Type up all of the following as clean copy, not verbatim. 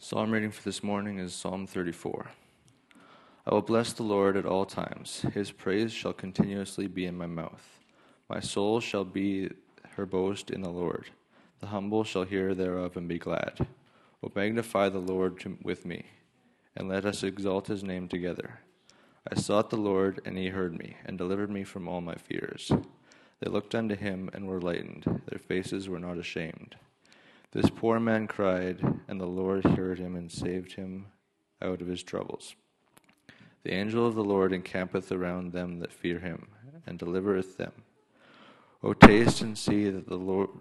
Psalm reading for this morning is Psalm 34. I will bless the Lord at all times. His praise shall continuously be in my mouth. My soul shall be her boast in the Lord. The humble shall hear thereof and be glad. O magnify the Lord with me, and let us exalt his name together. I sought the Lord, and he heard me, and delivered me from all my fears. They looked unto him, and were lightened. Their faces were not ashamed. This poor man cried, and the Lord heard him and saved him out of his troubles. The angel of the Lord encampeth around them that fear him, and delivereth them. O taste and see that the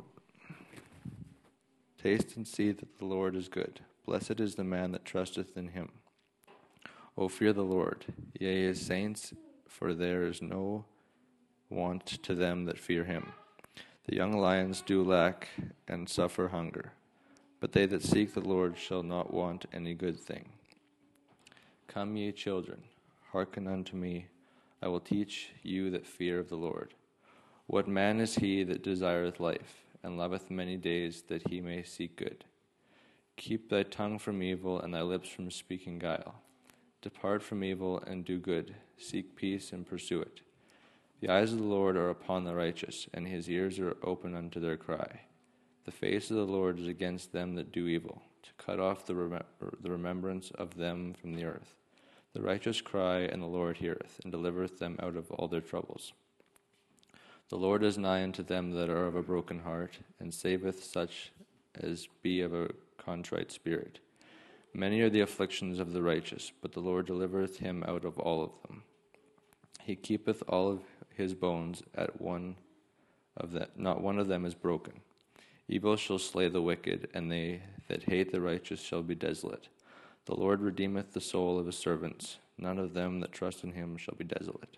Lord is good. Blessed is the man that trusteth in him. O fear the Lord, yea, his saints, for there is no want to them that fear him. The young lions do lack and suffer hunger, but they that seek the Lord shall not want any good thing. Come, ye children, hearken unto me. I will teach you that fear of the Lord. What man is he that desireth life, and loveth many days, that he may seek good? Keep thy tongue from evil, and thy lips from speaking guile. Depart from evil, and do good. Seek peace, and pursue it. The eyes of the Lord are upon the righteous, and his ears are open unto their cry. The face of the Lord is against them that do evil, to cut off the remembrance of them from the earth. The righteous cry, and the Lord heareth, and delivereth them out of all their troubles. The Lord is nigh unto them that are of a broken heart, and saveth such as be of a contrite spirit. Many are the afflictions of the righteous, but the Lord delivereth him out of all of them. He keepeth all of his bones, not one of them is broken. Evil shall slay the wicked, and they that hate the righteous shall be desolate. The Lord redeemeth the soul of his servants. None of them that trust in him shall be desolate.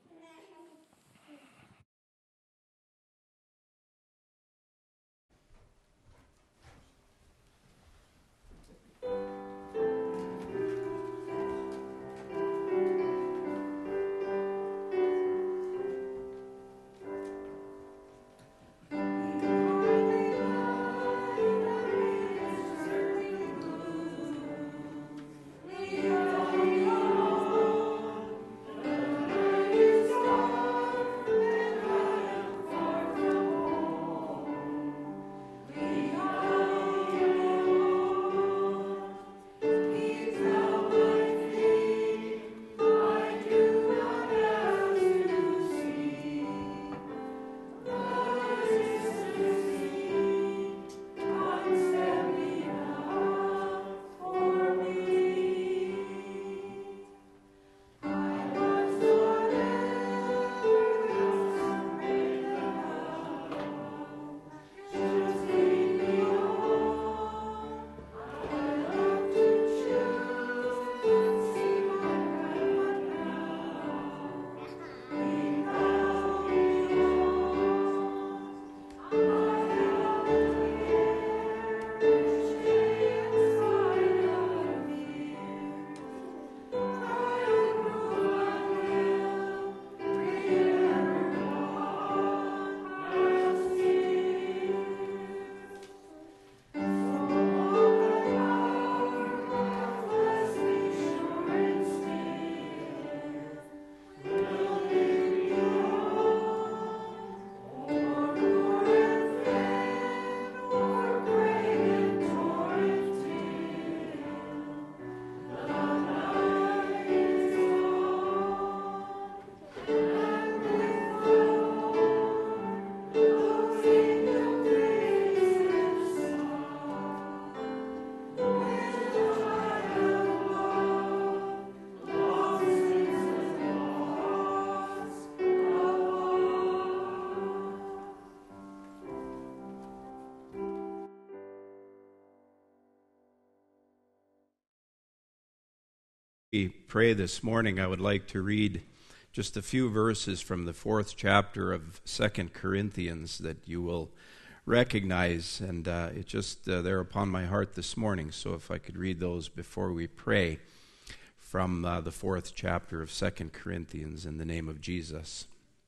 We pray this morning. I would like to read just a few verses from the 4th chapter of 2 Corinthians that you will recognize, and they're upon my heart this morning. So if I could read those before we pray from the 4th chapter of 2 Corinthians in the name of Jesus.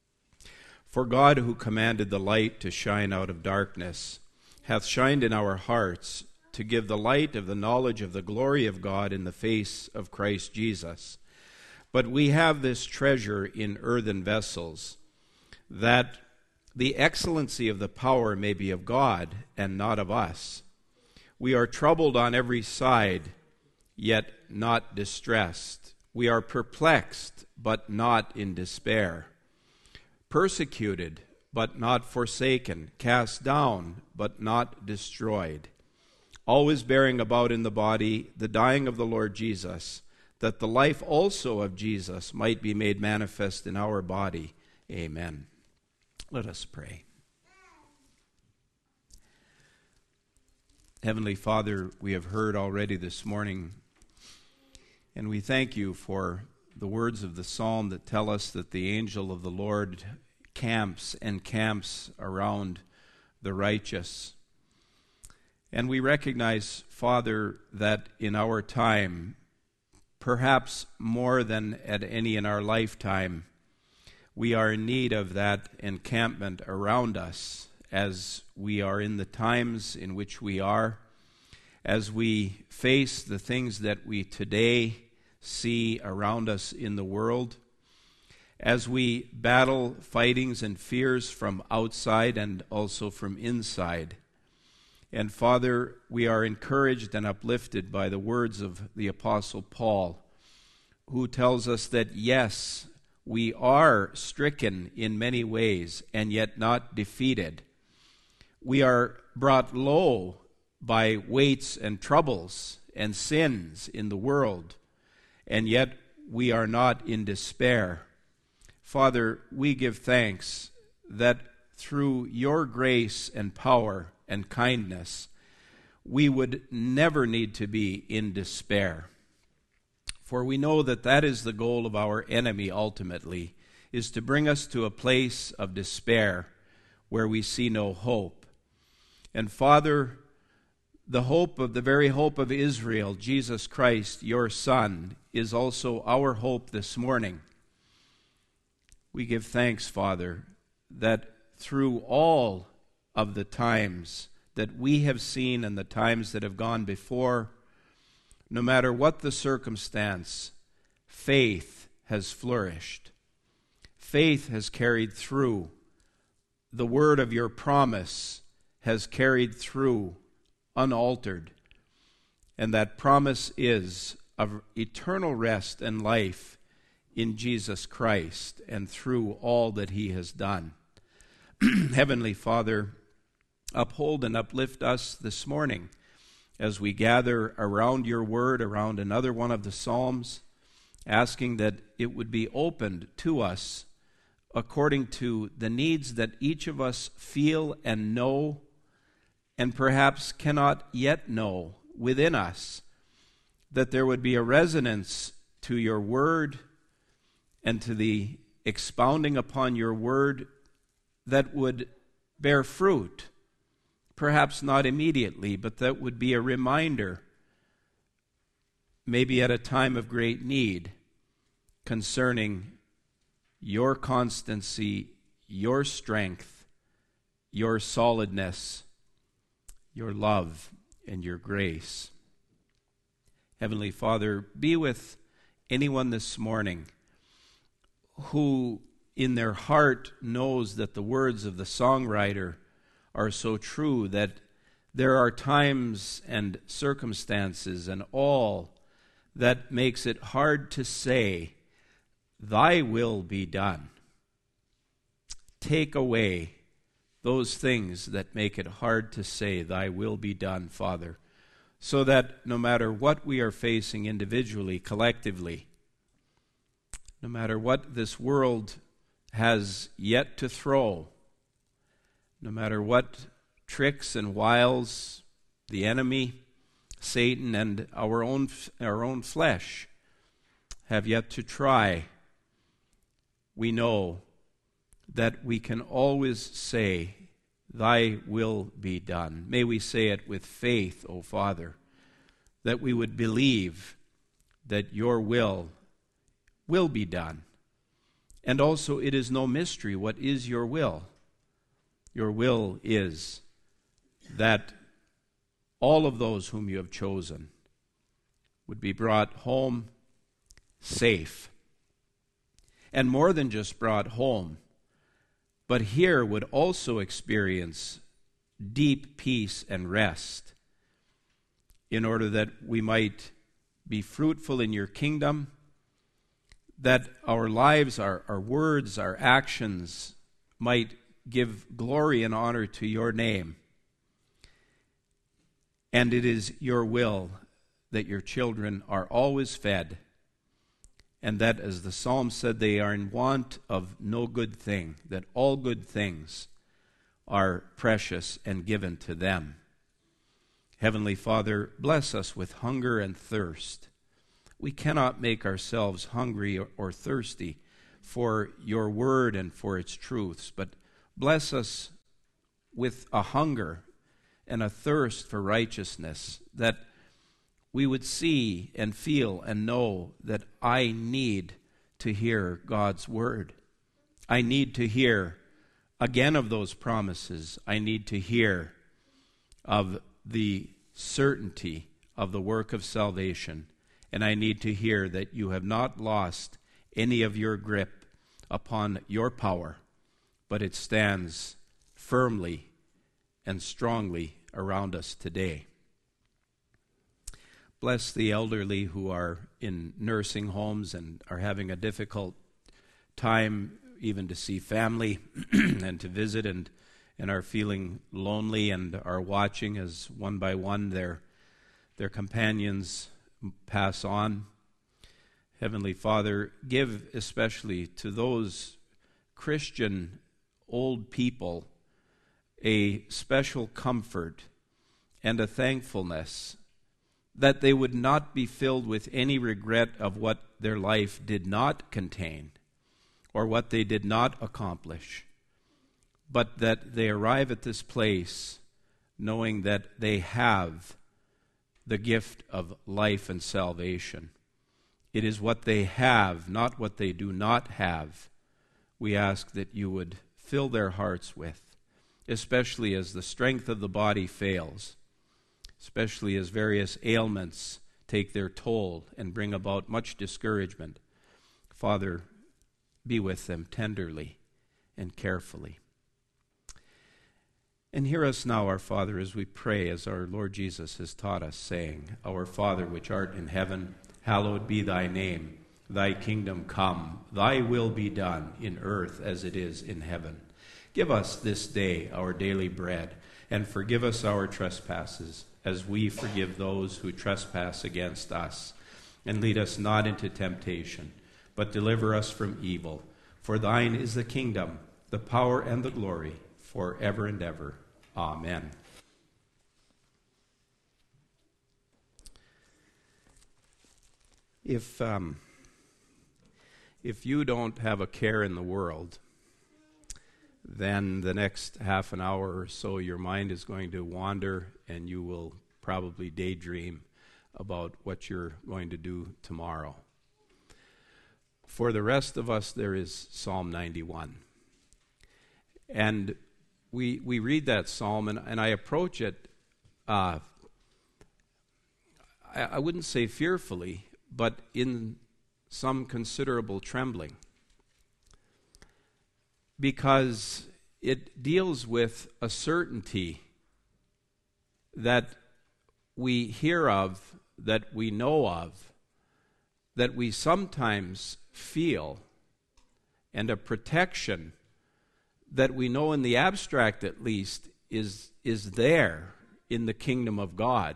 For God, who commanded the light to shine out of darkness, hath shined in our hearts to give the light of the knowledge of the glory of God in the face of Christ Jesus. But we have this treasure in earthen vessels, that the excellency of the power may be of God and not of us. We are troubled on every side, yet not distressed. We are perplexed, but not in despair. Persecuted, but not forsaken. Cast down, but not destroyed. Always bearing about in the body the dying of the Lord Jesus, that the life also of Jesus might be made manifest in our body. Amen. Let us pray. Heavenly Father, we have heard already this morning, and we thank you for the words of the psalm that tell us that the angel of the Lord camps around the righteous. And we recognize, Father, that in our time, perhaps more than at any in our lifetime, we are in need of that encampment around us as we are in the times in which we are, as we face the things that we today see around us in the world, as we battle fightings and fears from outside and also from inside. And Father, we are encouraged and uplifted by the words of the Apostle Paul, who tells us that yes, we are stricken in many ways and yet not defeated. We are brought low by weights and troubles and sins in the world, and yet we are not in despair. Father, we give thanks that through your grace and power and kindness, we would never need to be in despair. For we know that that is the goal of our enemy ultimately, is to bring us to a place of despair where we see no hope. And Father, the very hope of Israel, Jesus Christ, your Son, is also our hope this morning. We give thanks, Father, that through all of the times that we have seen and the times that have gone before, no matter what the circumstance, faith has flourished. Faith has carried through. The word of your promise has carried through unaltered. And that promise is of eternal rest and life in Jesus Christ and through all that he has done. Heavenly Father, uphold and uplift us this morning as we gather around your word, around another one of the Psalms, asking that it would be opened to us according to the needs that each of us feel and know and perhaps cannot yet know within us, that there would be a resonance to your word and to the expounding upon your word that would bear fruit, perhaps not immediately, but that would be a reminder, maybe at a time of great need, concerning your constancy, your strength, your solidness, your love, and your grace. Heavenly Father, be with anyone this morning who in their heart knows that the words of the songwriter are so true, that there are times and circumstances and all that makes it hard to say, thy will be done. Take away those things that make it hard to say, thy will be done, Father, so that no matter what we are facing individually, collectively, no matter what this world has yet to throw, no matter what tricks and wiles the enemy, Satan, and our own flesh have yet to try, we know that we can always say, thy will be done. May we say it with faith, O Father, that we would believe that your will be done. And also it is no mystery what is your will. Your will is that all of those whom you have chosen would be brought home safe. And more than just brought home, but here would also experience deep peace and rest, in order that we might be fruitful in your kingdom, that our lives, our words, our actions might give glory and honor to your name. And it is your will that your children are always fed, and that, as the psalm said, they are in want of no good thing, that all good things are precious and given to them. Heavenly Father, bless us with hunger and thirst. We cannot make ourselves hungry or thirsty for your word and for its truths, but bless us with a hunger and a thirst for righteousness, that we would see and feel and know that I need to hear God's word. I need to hear again of those promises. I need to hear of the certainty of the work of salvation. And I need to hear that you have not lost any of your grip upon your power, but it stands firmly and strongly around us today. Bless the elderly who are in nursing homes and are having a difficult time even to see family and to visit, and are feeling lonely and are watching as one by one their companions pass on. Heavenly Father, give especially to those Christian old people a special comfort and a thankfulness, that they would not be filled with any regret of what their life did not contain or what they did not accomplish, but that they arrive at this place knowing that they have the gift of life and salvation. It is what they have, not what they do not have, we ask that you would fill their hearts with, especially as the strength of the body fails, especially as various ailments take their toll and bring about much discouragement. Father, be with them tenderly and carefully. And hear us now, our Father, as we pray, as our Lord Jesus has taught us, saying, Our Father, which art in heaven, hallowed be thy name. Thy kingdom come, thy will be done, in earth as it is in heaven. Give us this day our daily bread, and forgive us our trespasses, as we forgive those who trespass against us. And lead us not into temptation, but deliver us from evil. For thine is the kingdom, the power, and the glory, forever and ever. Amen. If you don't have a care in the world, then the next half an hour or so your mind is going to wander, and you will probably daydream about what you're going to do tomorrow. For the rest of us, there is Psalm 91. And we read that psalm, and I approach it, I wouldn't say fearfully, but in some considerable trembling, because it deals with a certainty that we hear of, that we know of, that we sometimes feel, and a protection that we know in the abstract at least is there in the kingdom of God.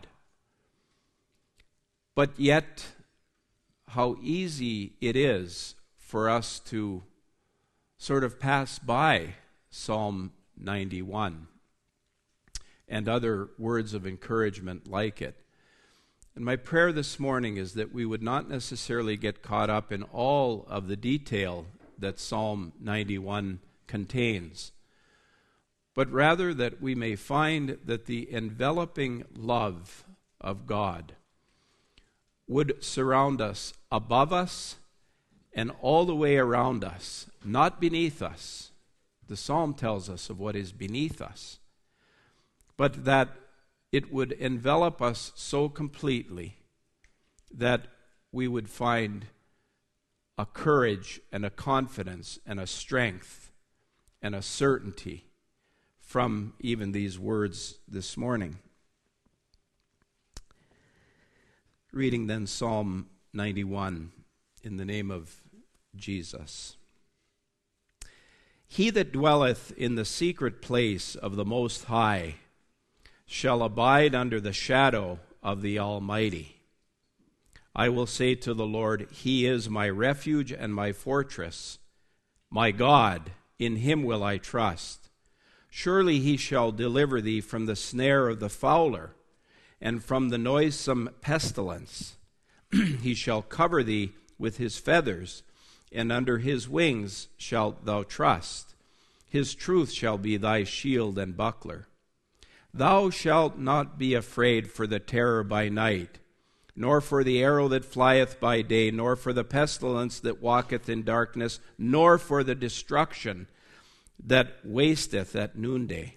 But yet, how easy it is for us to sort of pass by Psalm 91 and other words of encouragement like it. And my prayer this morning is that we would not necessarily get caught up in all of the detail that Psalm 91 contains, but rather that we may find that the enveloping love of God would surround us, above us, and all the way around us, not beneath us. The psalm tells us of what is beneath us, but that it would envelop us so completely that we would find a courage and a confidence and a strength and a certainty from even these words this morning. Reading then Psalm 91 in the name of Jesus. He that dwelleth in the secret place of the Most High shall abide under the shadow of the Almighty. I will say to the Lord, He is my refuge and my fortress. My God, in Him will I trust. Surely He shall deliver thee from the snare of the fowler, and from the noisome pestilence. He shall cover thee with His feathers, and under His wings shalt thou trust. His truth shall be thy shield and buckler. Thou shalt not be afraid for the terror by night, nor for the arrow that flieth by day, nor for the pestilence that walketh in darkness, nor for the destruction that wasteth at noonday.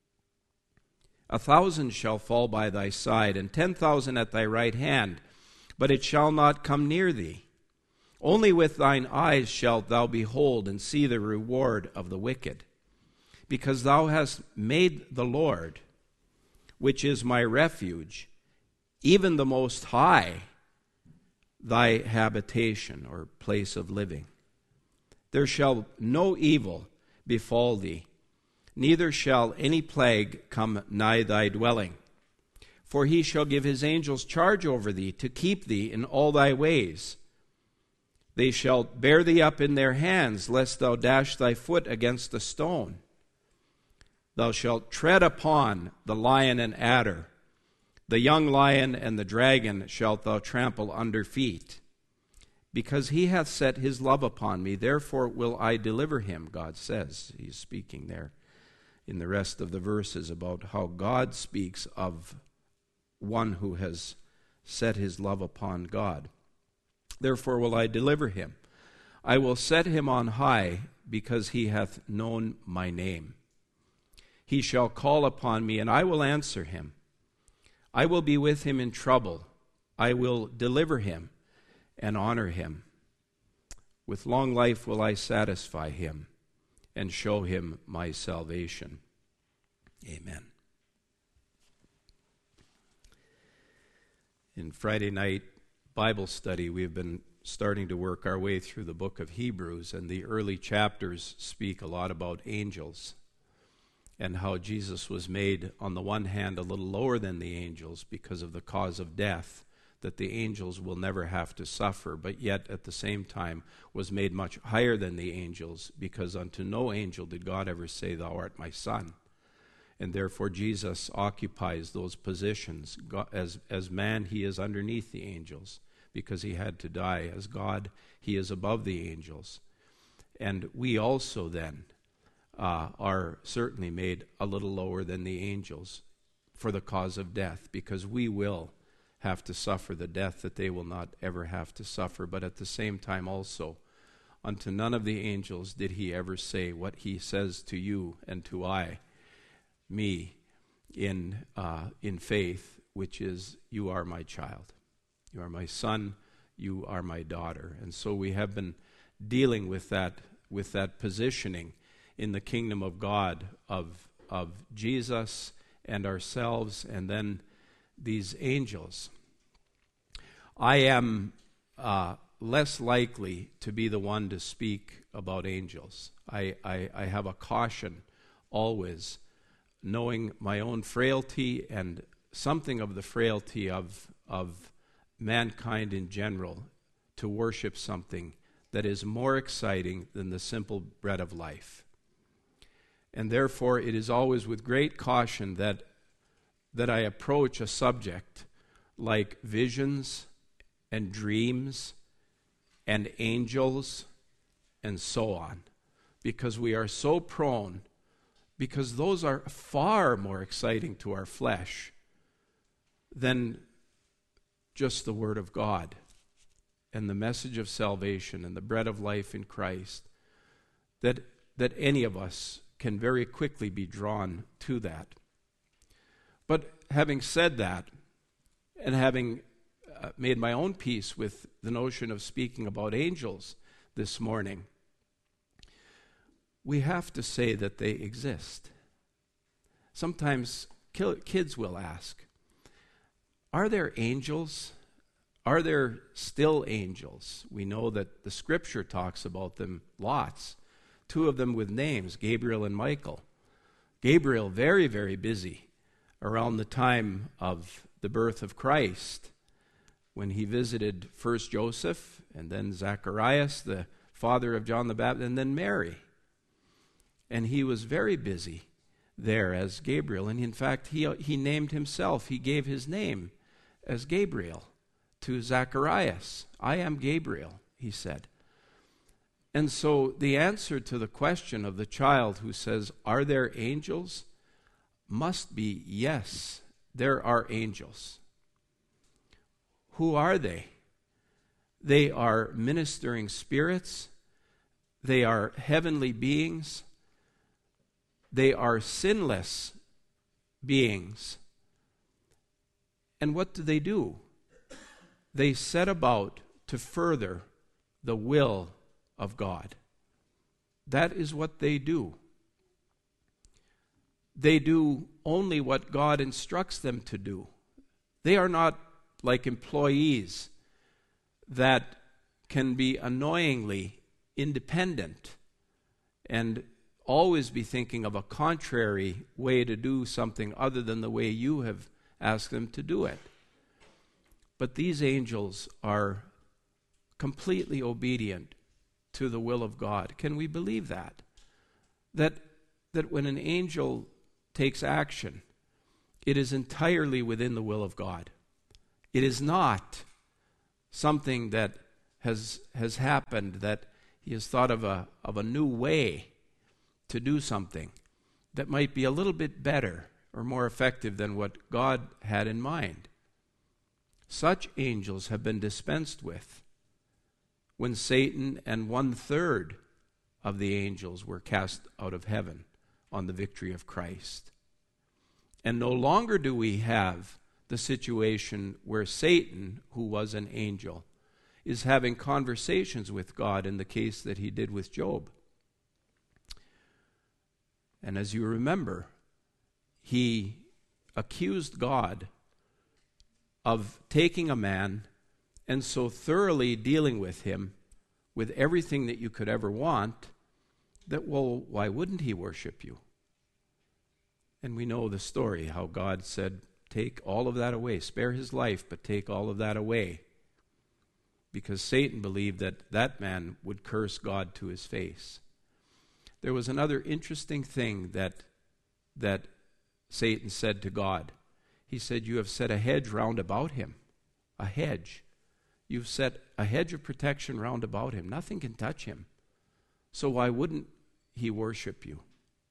1,000 shall fall by thy side, and 10,000 at thy right hand, but it shall not come near thee. Only with thine eyes shalt thou behold and see the reward of the wicked. Because thou hast made the Lord, which is my refuge, even the Most High, thy habitation or place of living. There shall no evil befall thee, neither shall any plague come nigh thy dwelling. For He shall give His angels charge over thee, to keep thee in all thy ways. They shall bear thee up in their hands, lest thou dash thy foot against a stone. Thou shalt tread upon the lion and adder. The young lion and the dragon shalt thou trample under feet. Because He hath set His love upon me, therefore will I deliver him, God says. He's speaking there in the rest of the verses about how God speaks of one who has set his love upon God. Therefore will I deliver him. I will set him on high, because he hath known my name. He shall call upon me, and I will answer him. I will be with him in trouble. I will deliver him and honor him. With long life will I satisfy him and show him my salvation. Amen. In Friday night Bible study, we've been starting to work our way through the book of Hebrews, and the early chapters speak a lot about angels and how Jesus was made, on the one hand, a little lower than the angels because of the cause of death, that the angels will never have to suffer, but yet at the same time was made much higher than the angels, because unto no angel did God ever say, Thou art my son. And therefore Jesus occupies those positions. God, as man, he is underneath the angels because he had to die. As God, he is above the angels. And we also then are certainly made a little lower than the angels for the cause of death, because we will have to suffer the death that they will not ever have to suffer. But at the same time also, unto none of the angels did he ever say what he says to you and to me in faith, which is, you are my child. You are my son. You are my daughter. And so we have been dealing with that positioning in the kingdom of God of Jesus and ourselves, and then these angels. I am less likely to be the one to speak about angels. I have a caution always, knowing my own frailty and something of the frailty of mankind in general, to worship something that is more exciting than the simple bread of life. And therefore it is always with great caution that I approach a subject like visions and dreams and angels and so on, because we are so prone, because those are far more exciting to our flesh than just the Word of God and the message of salvation and the bread of life in Christ, that any of us can very quickly be drawn to that. But having said that, and having made my own peace with the notion of speaking about angels this morning, we have to say that they exist. Sometimes kids will ask, are there angels? Are there still angels? We know that the Scripture talks about them lots. 2 of them with names, Gabriel and Michael. Gabriel, very, very busy around the time of the birth of Christ, when he visited first Joseph and then Zacharias, the father of John the Baptist, and then Mary. And he was very busy there as Gabriel. And in fact, he named himself, he gave his name as Gabriel to Zacharias. I am Gabriel, he said. And so the answer to the question of the child who says, are there angels? Must be yes, there are angels. Who are they? They are ministering spirits. They are heavenly beings. They are sinless beings. And what do? They set about to further the will of God. That is what they do. They do only what God instructs them to do. They are not like employees that can be annoyingly independent and always be thinking of a contrary way to do something other than the way you have asked them to do it. But these angels are completely obedient to the will of God. Can we believe that? That when an angel takes action, it is entirely within the will of God. It is not something that has happened, that he has thought of a new way to do something that might be a little bit better or more effective than what God had in mind. Such angels have been dispensed with when Satan and 1/3 of the angels were cast out of heaven on the victory of Christ. And no longer do we have the situation where Satan, who was an angel, is having conversations with God in the case that he did with Job. And as you remember, he accused God of taking a man and so thoroughly dealing with him with everything that you could ever want that, well, why wouldn't he worship you? And we know the story, how God said, take all of that away. Spare his life, but take all of that away. Because Satan believed that that man would curse God to his face. There was another interesting thing that Satan said to God. He said, you have set a hedge round about him. A hedge. You've set a hedge of protection round about him. Nothing can touch him. So why wouldn't he worship you?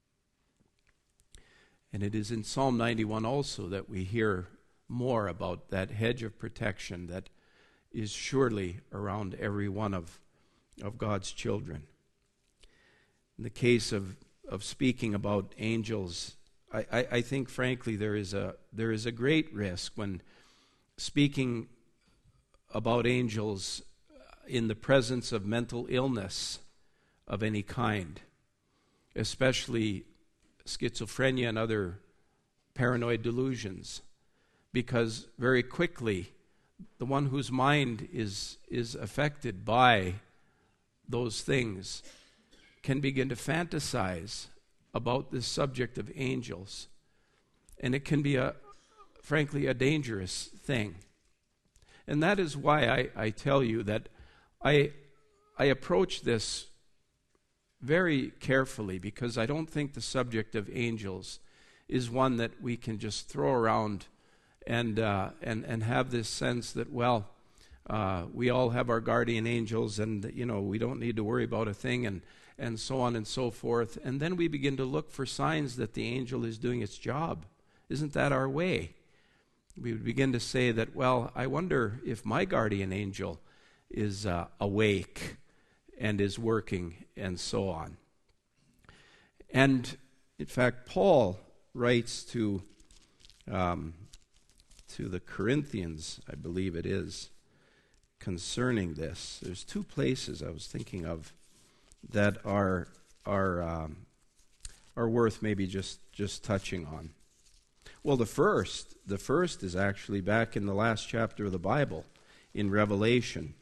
And it is in Psalm 91 also that we hear more about that hedge of protection that is surely around every one of God's children. In the case of speaking about angels, I think frankly there is a great risk when speaking about angels in the presence of mental illness of any kind, especially schizophrenia and other paranoid delusions, because very quickly the one whose mind is affected by those things can begin to fantasize about this subject of angels, and it can be frankly a dangerous thing. And that is why I tell you that I approach this very carefully, because I don't think the subject of angels is one that we can just throw around and have this sense that, well, we all have our guardian angels, and we don't need to worry about a thing, and so on and so forth. And then we begin to look for signs that the angel is doing its job. Isn't that our way? We would begin to say that, well, I wonder if my guardian angel is awake and is working, and so on. And in fact, Paul writes to to the Corinthians, I believe it is, concerning this. There's two places I was thinking of that are worth maybe just touching on. Well, the first is actually back in the last chapter of the Bible, in Revelation.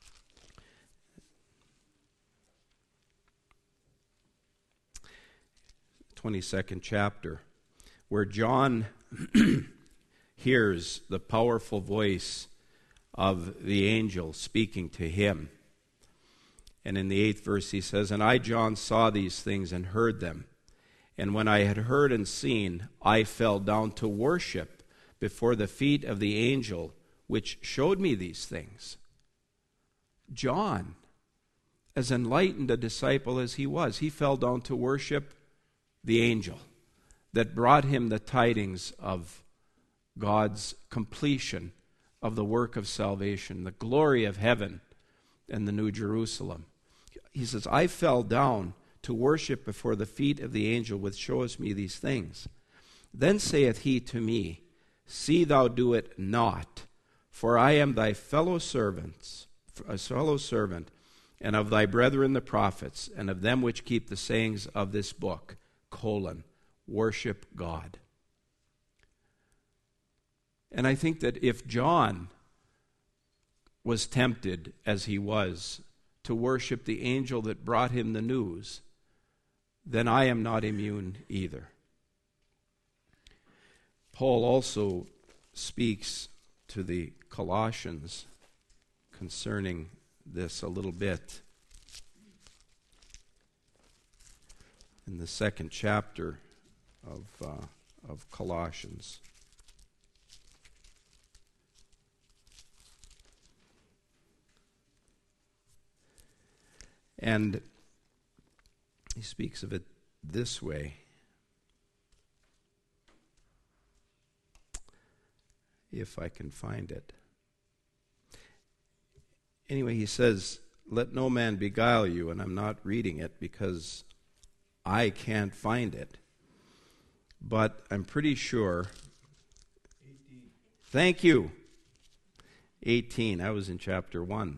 The 22nd chapter, where John hears the powerful voice of the angel speaking to him. And in the 8th verse he says, "And I, John, saw these things and heard them. And when I had heard and seen, I fell down to worship before the feet of the angel which showed me these things." John, as enlightened a disciple as he was, he fell down to worship the angel that brought him the tidings of God's completion of the work of salvation, the glory of heaven and the New Jerusalem. He says, "I fell down to worship before the feet of the angel which shows me these things. Then saith he to me, See thou do it not, for I am thy fellow servant, and of thy brethren the prophets, and of them which keep the sayings of this book, worship God." And I think that if John was tempted, as he was, to worship the angel that brought him the news, then I am not immune either. Paul also speaks to the Colossians concerning this a little bit in the 2nd chapter of Colossians. And he speaks of it this way. If I can find it. Anyway, he says, "Let no man beguile you," and I'm not reading it because I can't find it. But I'm pretty sure. 18. Thank you. 18. I was in chapter 1.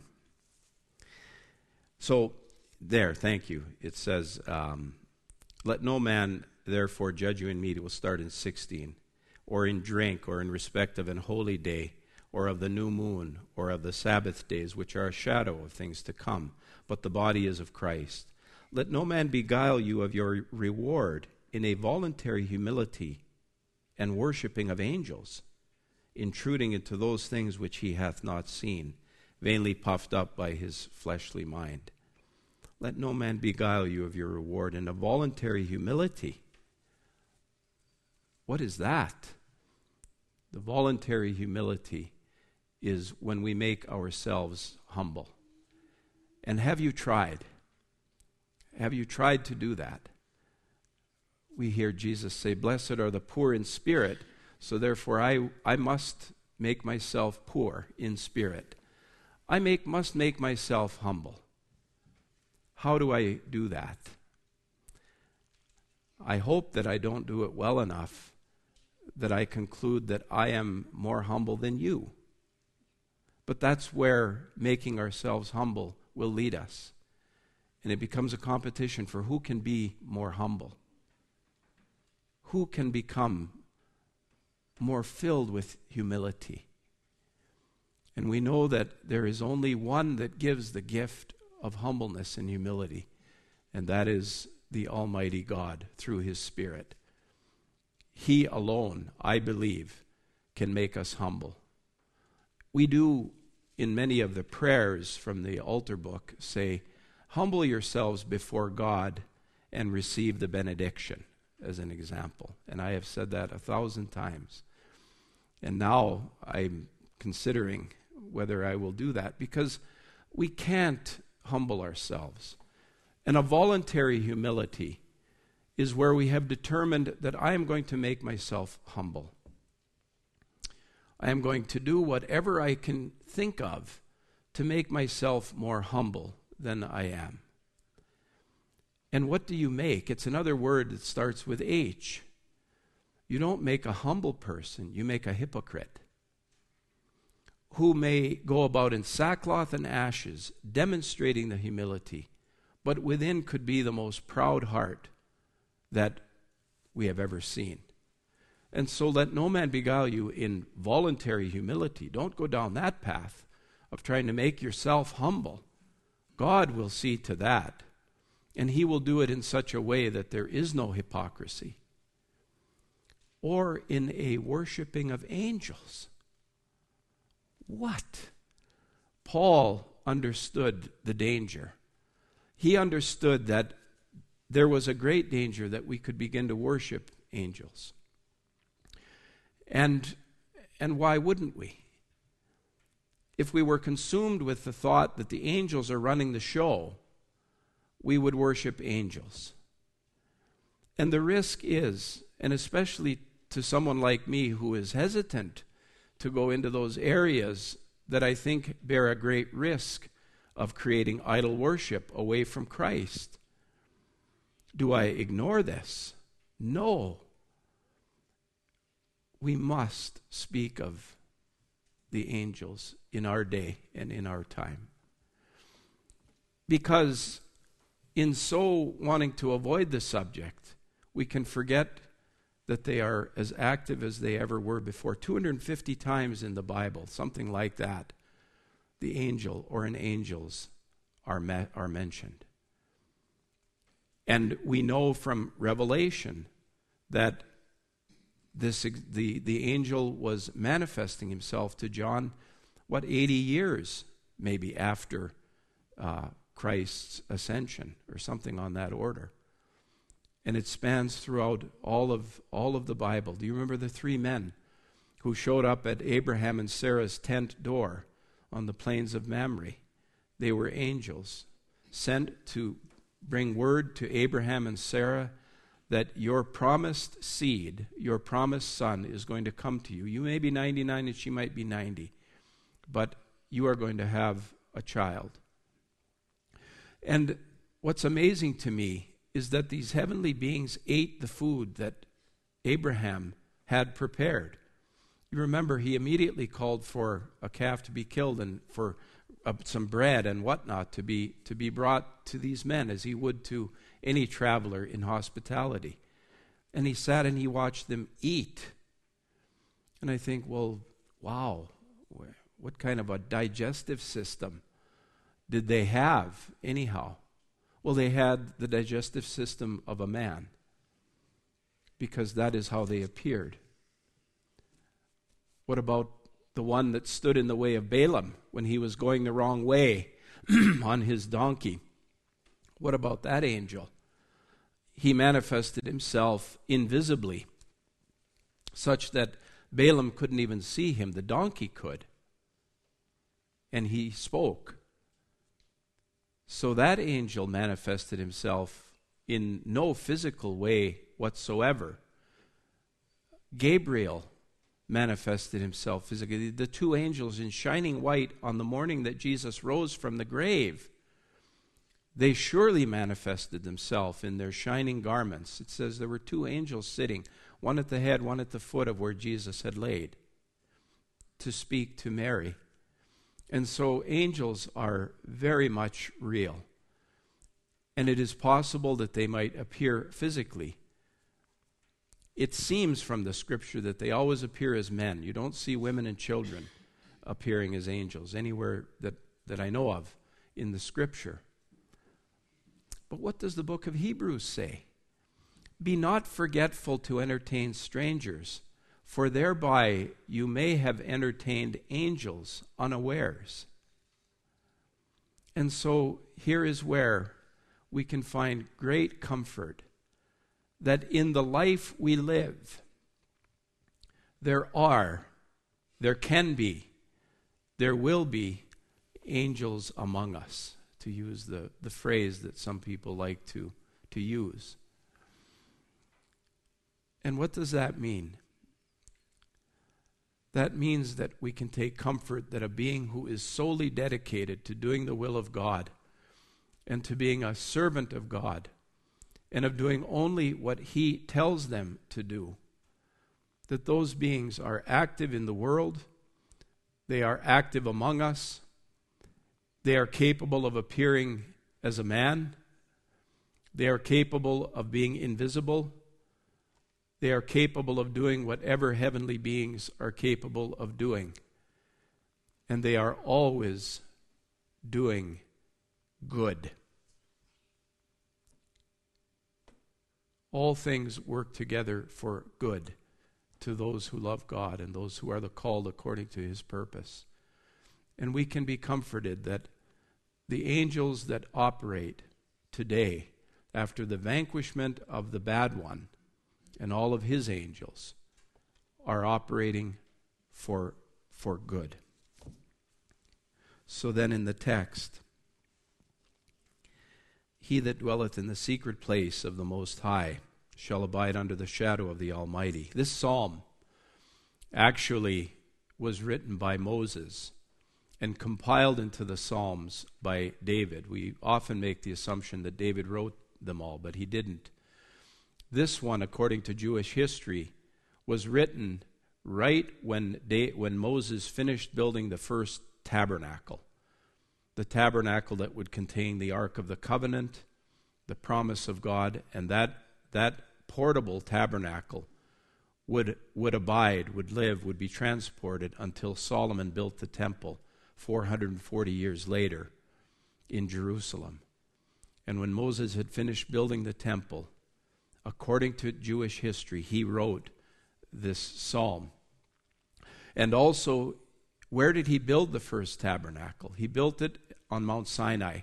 So, there, thank you. It says, "Let no man therefore judge you in meat." It will start in 16. "Or in drink, or in respect of an holy day, or of the new moon, or of the Sabbath days, which are a shadow of things to come, but the body is of Christ. Let no man beguile you of your reward in a voluntary humility and worshipping of angels, intruding into those things which he hath not seen, vainly puffed up by his fleshly mind. Let no man beguile you of your reward in a voluntary humility." What is that? The voluntary humility is when we make ourselves humble. And have you tried? Have you tried to do that? We hear Jesus say, "Blessed are the poor in spirit," so therefore I must make myself poor in spirit. I must make myself humble. How do I do that? I hope that I don't do it well enough that I conclude that I am more humble than you. But that's where making ourselves humble will lead us. And it becomes a competition for who can be more humble. Who can become more filled with humility. And we know that there is only one that gives the gift of humbleness and humility, and that is the Almighty God through His Spirit. He alone, I believe, can make us humble. We do, in many of the prayers from the altar book, say, "Humble yourselves before God and receive the benediction," as an example. And I have said that 1,000 times. And now I'm considering whether I will do that, because we can't humble ourselves. And a voluntary humility is where we have determined that I am going to make myself humble. I am going to do whatever I can think of to make myself more humble than I am. And what do you make? It's another word that starts with H. You don't make a humble person, you make a hypocrite who may go about in sackcloth and ashes, demonstrating the humility, but within could be the most proud heart that we have ever seen. And so let no man beguile you in voluntary humility. Don't go down that path of trying to make yourself humble. God will see to that, and he will do it in such a way that there is no hypocrisy. Or in a worshiping of angels. What? Paul understood the danger. He understood that there was a great danger that we could begin to worship angels. And why wouldn't we? If we were consumed with the thought that the angels are running the show, we would worship angels. And the risk is, and especially to someone like me who is hesitant to go into those areas that I think bear a great risk of creating idol worship away from Christ. Do I ignore this? No. We must speak of the angels in our day and in our time. Because in so wanting to avoid the subject, we can forget that they are as active as they ever were before. 250 times in the Bible, something like that, the angel or an angels are mentioned. And we know from Revelation that the angel was manifesting himself to John, 80 years maybe after Christ's ascension, or something on that order. And it spans throughout all of the Bible. Do you remember the three men who showed up at Abraham and Sarah's tent door on the plains of Mamre? They were angels sent to bring word to Abraham and Sarah that your promised seed, your promised son, is going to come to you. You may be 99 and she might be 90, but you are going to have a child. And what's amazing to me is that these heavenly beings ate the food that Abraham had prepared. You remember, he immediately called for a calf to be killed and for some bread and whatnot to be brought to these men, as he would to any traveler in hospitality. And he sat and he watched them eat. And I think, well, wow, what kind of a digestive system did they have anyhow? Well, they had the digestive system of a man, because that is how they appeared. What about the one that stood in the way of Balaam when he was going the wrong way on his donkey? What about that angel? He manifested himself invisibly, such that Balaam couldn't even see him. The donkey could. And he spoke. So that angel manifested himself in no physical way whatsoever. Gabriel manifested himself physically. The two angels in shining white on the morning that Jesus rose from the grave, they surely manifested themselves in their shining garments. It says there were two angels sitting, one at the head, one at the foot of where Jesus had laid, to speak to Mary. And so angels are very much real. And it is possible that they might appear physically. It seems from the scripture that they always appear as men. You don't see women and children appearing as angels anywhere that I know of in the scripture. But what does the book of Hebrews say? Be not forgetful to entertain strangers, for thereby you may have entertained angels unawares. And so here is where we can find great comfort, that in the life we live, there can be, there will be angels among us, to use the phrase that some people like to use. And what does that mean? That means that we can take comfort that a being who is solely dedicated to doing the will of God and to being a servant of God and of doing only what He tells them to do that those beings are active in the world, they are active among us, they are capable of appearing as a man, they are capable of being invisible, they are capable of doing whatever heavenly beings are capable of doing. And they are always doing good. All things work together for good to those who love God and those who are the called according to his purpose. And we can be comforted that the angels that operate today after the vanquishment of the bad one and all of his angels are operating for good. So then in the text, he that dwelleth in the secret place of the Most High shall abide under the shadow of the Almighty. This psalm actually was written by Moses and compiled into the Psalms by David. We often make the assumption that David wrote them all, but he didn't. This one, according to Jewish history, was written right when Moses finished building the first tabernacle. The tabernacle that would contain the Ark of the Covenant, the promise of God, and that portable tabernacle would abide, would live, would be transported until Solomon built the temple 440 years later in Jerusalem. And when Moses had finished building the temple, according to Jewish history, he wrote this psalm. And also, where did he build the first tabernacle? He built it on Mount Sinai.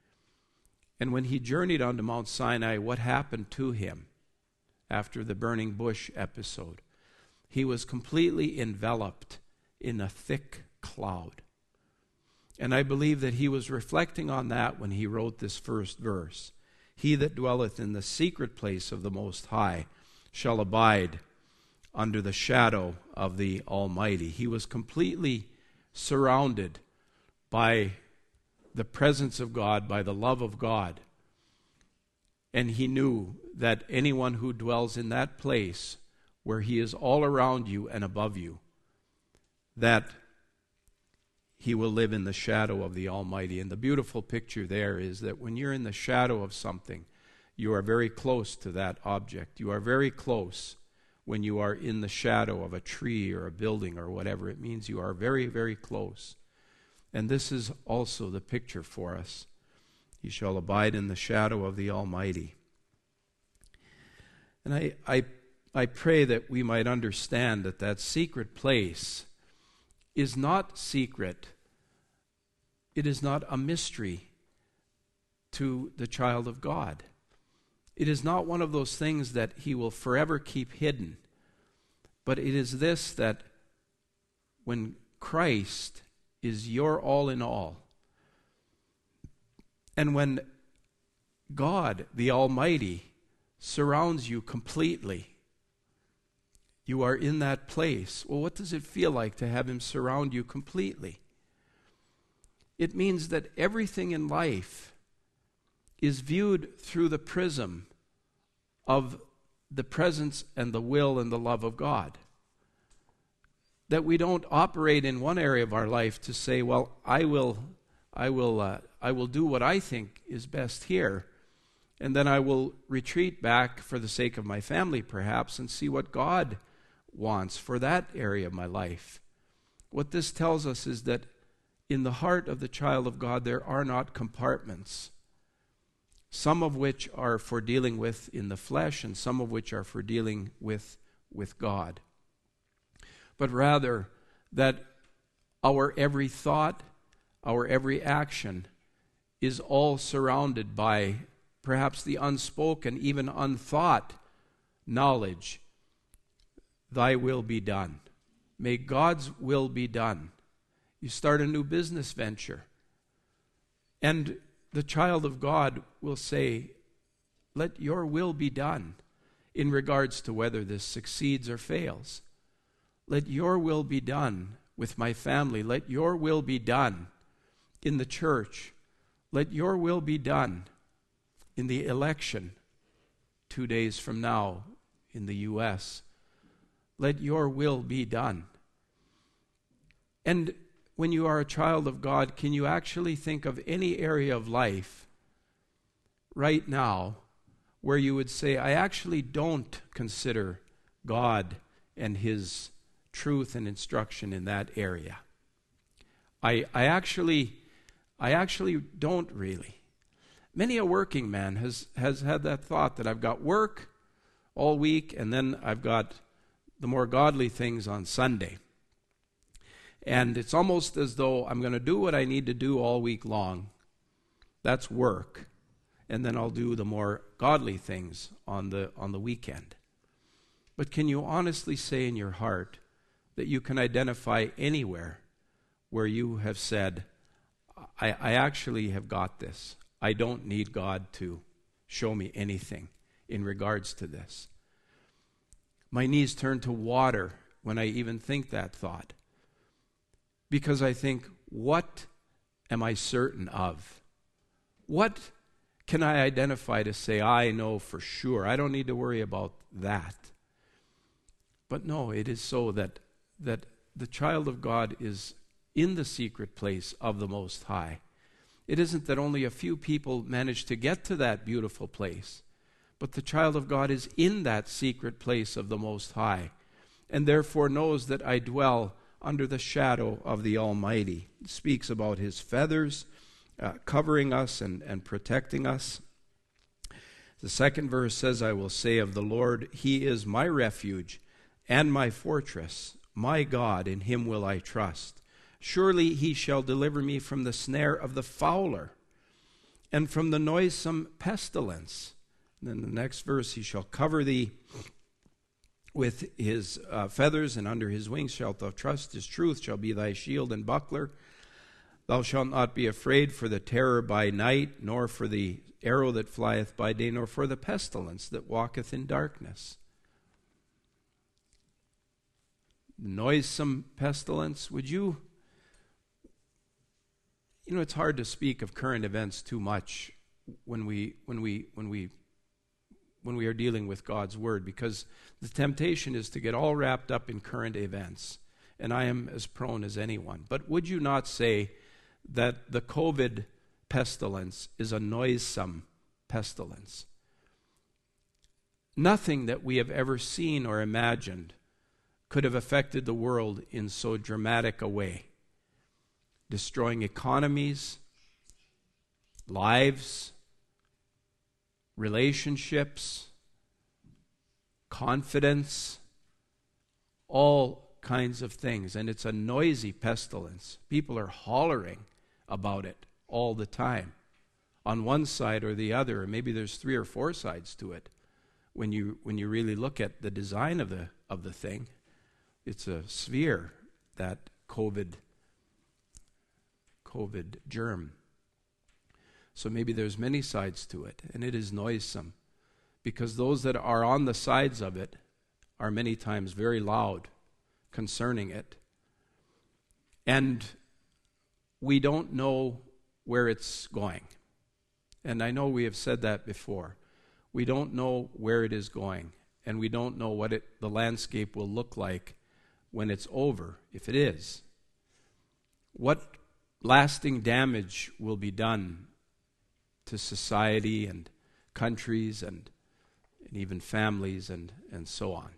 And when he journeyed onto Mount Sinai, what happened to him after the burning bush episode? He was completely enveloped in a thick cloud. And I believe that he was reflecting on that when he wrote this first verse. He that dwelleth in the secret place of the Most High shall abide under the shadow of the Almighty. He was completely surrounded by the presence of God, by the love of God. And he knew that anyone who dwells in that place where he is all around you and above you, that he will live in the shadow of the Almighty. And the beautiful picture there is that when you're in the shadow of something, you are very close to that object. You are very close when you are in the shadow of a tree or a building or whatever. It means you are very, very close. And this is also the picture for us. He shall abide in the shadow of the Almighty. And I pray that we might understand that that secret place is not secret. It is not a mystery to the child of God. It is not one of those things that he will forever keep hidden. But it is this, that when Christ is your all in all, and when God, the Almighty, surrounds you completely, you are in that place. Well, what does it feel like to have him surround you completely? It means that everything in life is viewed through the prism of the presence and the will and the love of God. That we don't operate in one area of our life to say, well, I will do what I think is best here, and then I will retreat back for the sake of my family perhaps and see what God wants for that area of my life. What this tells us is that in the heart of the child of God there are not compartments, some of which are for dealing with in the flesh and some of which are for dealing with God. But rather that our every thought, our every action is all surrounded by perhaps the unspoken, even unthought knowledge. Thy will be done. May God's will be done. You start a new business venture, and the child of God will say, let your will be done in regards to whether this succeeds or fails. Let your will be done with my family. Let your will be done in the church. Let your will be done in the election 2 days from now in the U.S. let your will be done. And when you are a child of God, can you actually think of any area of life right now where you would say, I actually don't consider God and His truth and instruction in that area? I actually don't really. Many a working man has had that thought that I've got work all week and then I've got the more godly things on Sunday. And it's almost as though I'm going to do what I need to do all week long. That's work. And then I'll do the more godly things on the weekend. But can you honestly say in your heart that you can identify anywhere where you have said, I actually have got this. I don't need God to show me anything in regards to this. My knees turn to water when I even think that thought. Because I think, what am I certain of? What can I identify to say, I know for sure? I don't need to worry about that. But no, it is so that the child of God is in the secret place of the Most High. It isn't that only a few people manage to get to that beautiful place, but the child of God is in that secret place of the Most High, and therefore knows that I dwell under the shadow of the Almighty. It speaks about His feathers covering us and protecting us. The second verse says, I will say of the Lord, He is my refuge and my fortress, my God, in Him will I trust. Surely He shall deliver me from the snare of the fowler and from the noisome pestilence. And then the next verse, He shall cover thee with His feathers, and under His wings shalt thou trust. His truth shall be thy shield and buckler. Thou shalt not be afraid for the terror by night, nor for the arrow that flieth by day, nor for the pestilence that walketh in darkness. Noisome pestilence, would you... You know, it's hard to speak of current events too much when we are dealing with God's Word, because the temptation is to get all wrapped up in current events, and I am as prone as anyone. But would you not say that the COVID pestilence is a noisome pestilence? Nothing that we have ever seen or imagined could have affected the world in so dramatic a way. Destroying economies, lives, relationships, confidence, all kinds of things. And it's a noisy pestilence. People are hollering about it all the time, on one side or the other, or maybe there's 3 or 4 sides to it. When you really look at the design of the thing, it's a sphere, that COVID germ. So maybe there's many sides to it, and it is noisome, because those that are on the sides of it are many times very loud concerning it. And we don't know where it's going. And I know we have said that before. We don't know where it is going, and we don't know what the landscape will look like when it's over, if it is. What lasting damage will be done to society and countries and even families and so on.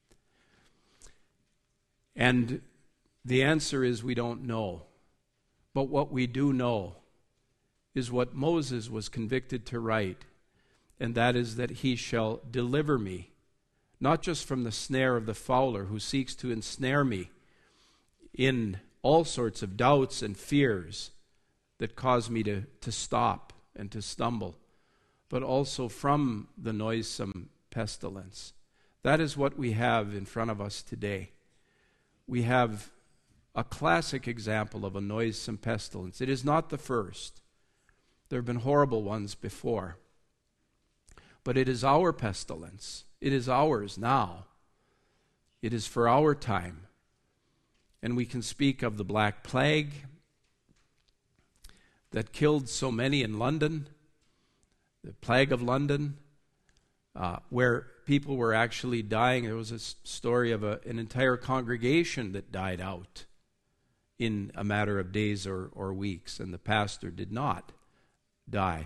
And the answer is we don't know. But what we do know is what Moses was convicted to write, and that is that He shall deliver me, not just from the snare of the fowler who seeks to ensnare me in all sorts of doubts and fears that cause me to stop and to stumble, but also from the noisome pestilence. That is what we have in front of us today. We have a classic example of a noisome pestilence. It is not the first. There have been horrible ones before. But it is our pestilence. It is ours now. It is for our time. And we can speak of the Black Plague that killed so many in London, the Plague of London, where people were actually dying. There was a story of an entire congregation that died out in a matter of days or weeks, and the pastor did not die.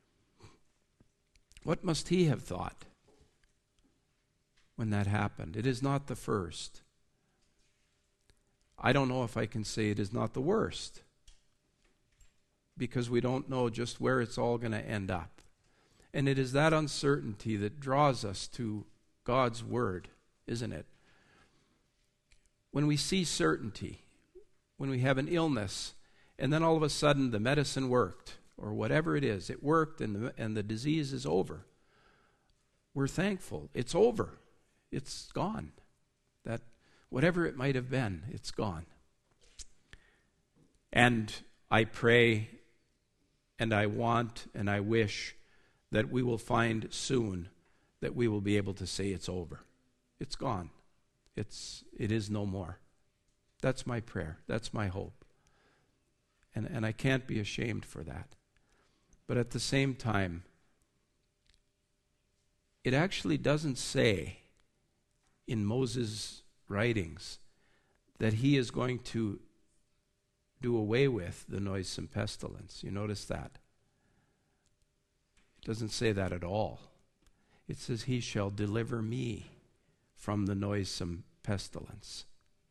What must he have thought when that happened? It is not the first. I don't know if I can say it is not the worst, because we don't know just where it's all going to end up. And it is that uncertainty that draws us to God's Word, isn't it? When we see certainty, when we have an illness, and then all of a sudden the medicine worked, or whatever it is, it worked and the disease is over, we're thankful. It's over. It's gone. That whatever it might have been, it's gone. And I pray and I want and I wish that we will find soon that we will be able to say it's over. It's gone. It is no more. That's my prayer. That's my hope. And I can't be ashamed for that. But at the same time, it actually doesn't say in Moses' writings that he is going to do away with the noisome pestilence. You notice that? It doesn't say that at all. It says, he shall deliver me from the noisome pestilence.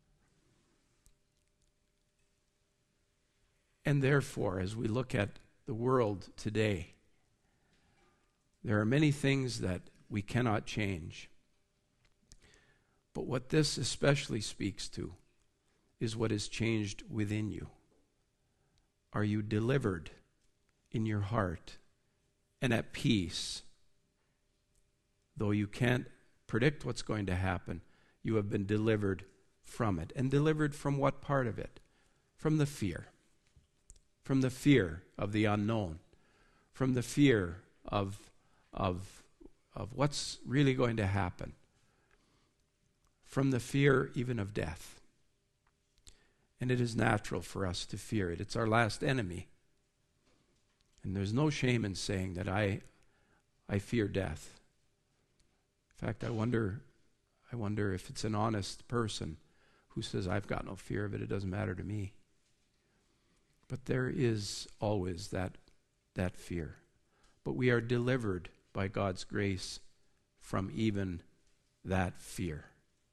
And therefore, as we look at the world today, there are many things that we cannot change. But what this especially speaks to is what is changed within you. Are you delivered in your heart and at peace? Though you can't predict what's going to happen, you have been delivered from it. And delivered from what part of it? From the fear. From the fear of the unknown. From the fear of what's really going to happen. From the fear even of death. And it is natural for us to fear it. It's our last enemy. And there's no shame in saying that I fear death. In fact, I wonder if it's an honest person who says, I've got no fear of it, it doesn't matter to me. But there is always that fear. But we are delivered by God's grace from even that fear.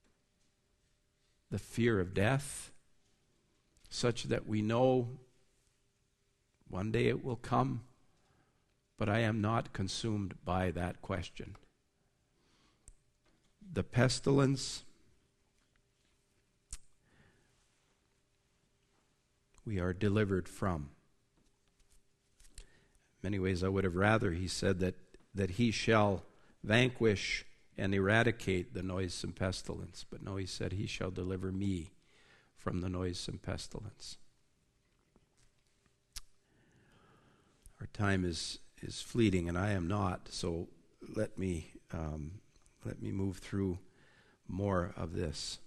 The fear of death, such that we know one day it will come, but I am not consumed by that question. The pestilence, we are delivered from. In many ways, I would have rather he said that he shall vanquish and eradicate the noisome pestilence. But no, he said, he shall deliver me from the noisome pestilence. Our time is fleeting, and I am not, so let me move through more of this.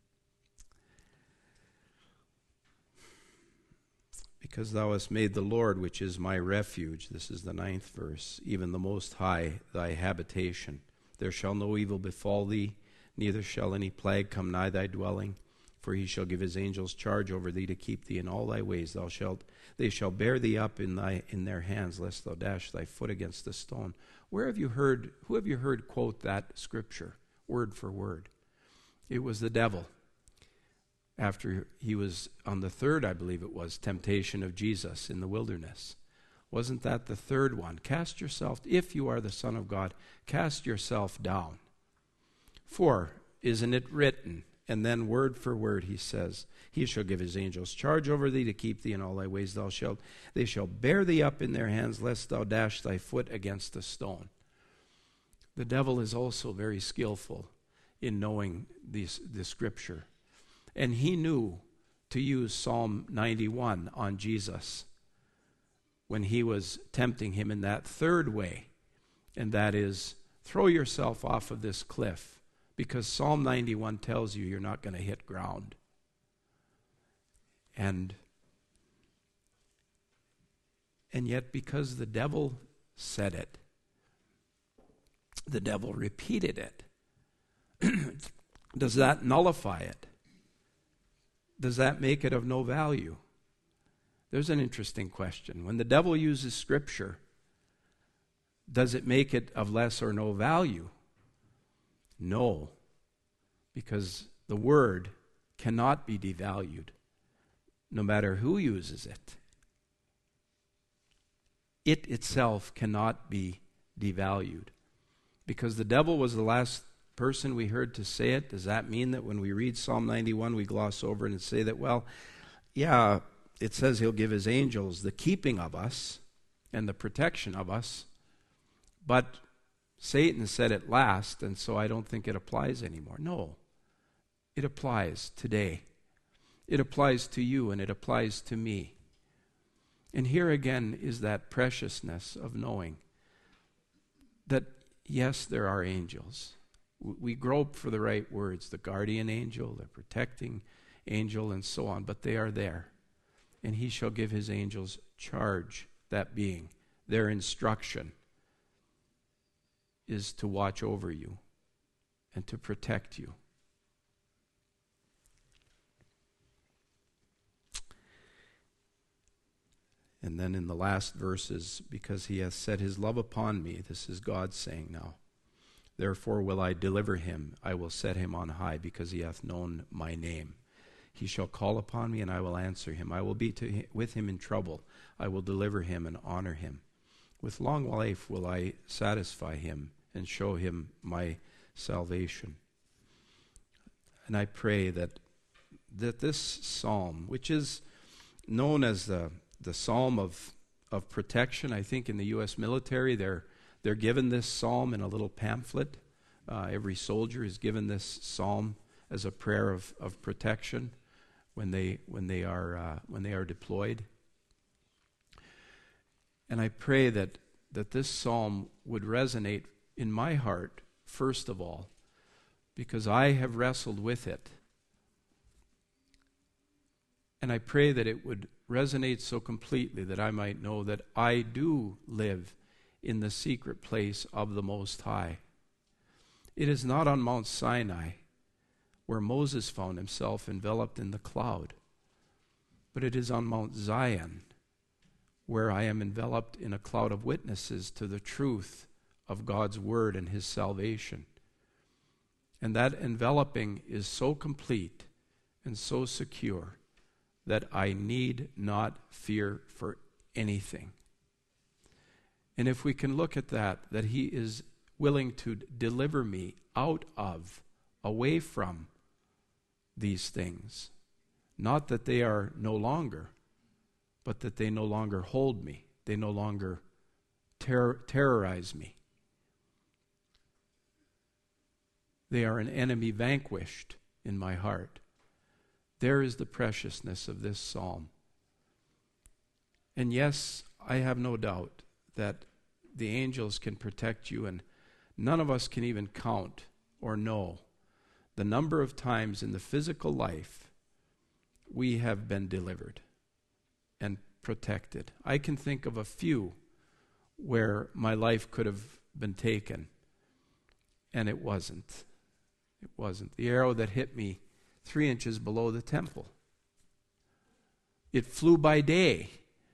Because thou hast made the Lord, which is my refuge, this is the 9th verse, even the Most High, thy habitation. There shall no evil befall thee, neither shall any plague come nigh thy dwelling. For he shall give his angels charge over thee to keep thee in all thy ways. They shall bear thee up in their hands, lest thou dash thy foot against a stone. Who have you heard quote that scripture, word for word? It was the devil. After he was on the third, I believe it was, temptation of Jesus in the wilderness. Wasn't that the third one? Cast yourself, if you are the Son of God, cast yourself down. For, isn't it written? And then word for word he says, he shall give his angels charge over thee to keep thee in all thy ways. They shall bear thee up in their hands, lest thou dash thy foot against a stone. The devil is also very skillful in knowing the scripture. And he knew to use Psalm 91 on Jesus when he was tempting him in that third way. And that is, throw yourself off of this cliff, because Psalm 91 tells you you're not going to hit ground. And yet, because the devil said it, the devil repeated it. Does that nullify it? Does that make it of no value? There's an interesting question. When the devil uses Scripture, does it make it of less or no value? No, because the Word cannot be devalued, no matter who uses it. It itself cannot be devalued, because the devil was the last person we heard to say it. Does that mean that when we read Psalm 91, we gloss over it and say that, well, yeah, it says he'll give his angels the keeping of us and the protection of us, but Satan said it last, and so I don't think it applies anymore. No, it applies today. It applies to you, and it applies to me. And here again is that preciousness of knowing that, yes, there are angels. We grope for the right words, the guardian angel, the protecting angel, and so on, but they are there. And he shall give his angels charge, that being. Their instruction is to watch over you and to protect you. And then in the last verses, because he hath set his love upon me, this is God saying now, therefore will I deliver him, I will set him on high, because he hath known my name. He shall call upon me, and I will answer him. I will be with him in trouble. I will deliver him and honor him. With long life will I satisfy him and show him my salvation. And I pray that this psalm, which is known as the psalm of protection, I think in the U.S. military they're given this psalm in a little pamphlet. Every soldier is given this psalm as a prayer of protection when they are deployed. And I pray that this psalm would resonate in my heart, first of all, because I have wrestled with it. And I pray that it would resonate so completely that I might know that I do live in the secret place of the Most High. It is not on Mount Sinai where Moses found himself enveloped in the cloud, but it is on Mount Zion where I am enveloped in a cloud of witnesses to the truth of God's word and his salvation. And that enveloping is so complete and so secure that I need not fear for anything. And if we can look at that he is willing to deliver me out of, away from these things, not that they are no longer, but that they no longer hold me, they no longer terrorize me. They are an enemy vanquished in my heart. There is the preciousness of this psalm. And yes, I have no doubt that the angels can protect you, and none of us can even count or know the number of times in the physical life we have been delivered and protected. I can think of a few where my life could have been taken, and it wasn't. It wasn't. The arrow that hit me 3 inches below the temple, it flew by day,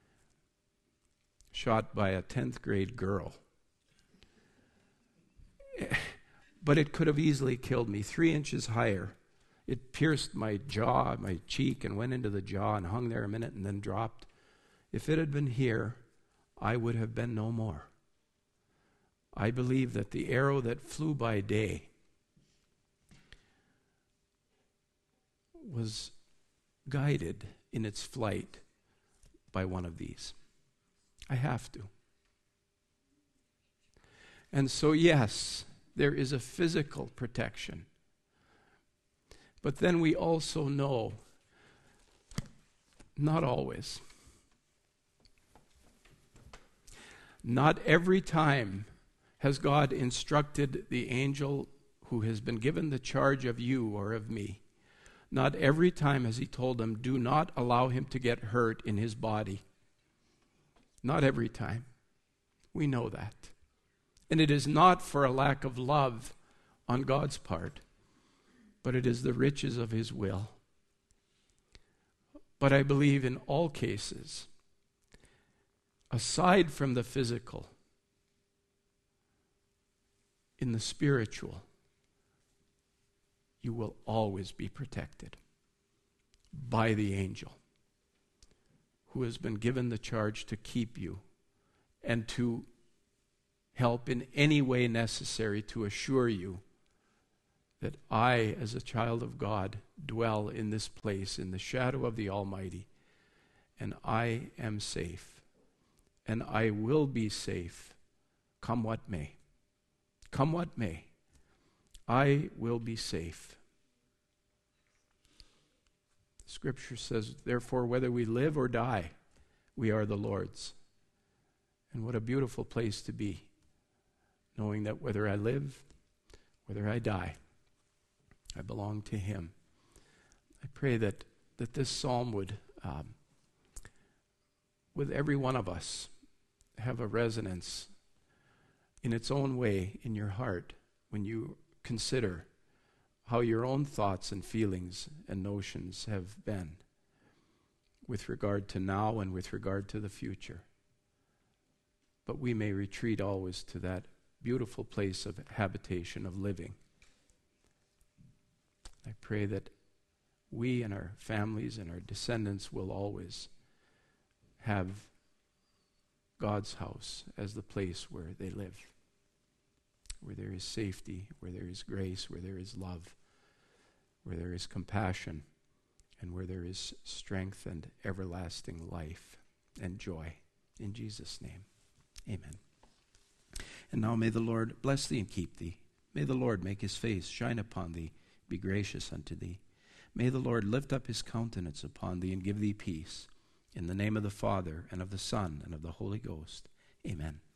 shot by a 10th grade girl. But it could have easily killed me 3 inches higher. It pierced my jaw, my cheek, and went into the jaw and hung there a minute and then dropped. If it had been here, I would have been no more. I believe that the arrow that flew by day was guided in its flight by one of these. I have to. And so, yes, there is a physical protection. But then we also know, not always. Not every time has God instructed the angel who has been given the charge of you or of me. Not every time has he told them, do not allow him to get hurt in his body. Not every time. We know that. And it is not for a lack of love on God's part, but it is the riches of his will. But I believe in all cases, aside from the physical, in the spiritual, you will always be protected by the angel who has been given the charge to keep you and to help in any way necessary to assure you that I, as a child of God, dwell in this place in the shadow of the Almighty, and I am safe, and I will be safe, come what may. Come what may, I will be safe. Scripture says, therefore, whether we live or die, we are the Lord's. And what a beautiful place to be, knowing that whether I live, whether I die, I belong to him. I pray that this psalm would, with every one of us, have a resonance in its own way in your heart when you consider how your own thoughts and feelings and notions have been with regard to now and with regard to the future. But we may retreat always to that beautiful place of habitation, of living. I pray that we and our families and our descendants will always have God's house as the place where they live, where there is safety, where there is grace, where there is love, where there is compassion, and where there is strength and everlasting life and joy. In Jesus' name, amen. And now may the Lord bless thee and keep thee. May the Lord make his face shine upon thee, be gracious unto thee. May the Lord lift up his countenance upon thee and give thee peace. In the name of the Father, and of the Son, and of the Holy Ghost. Amen.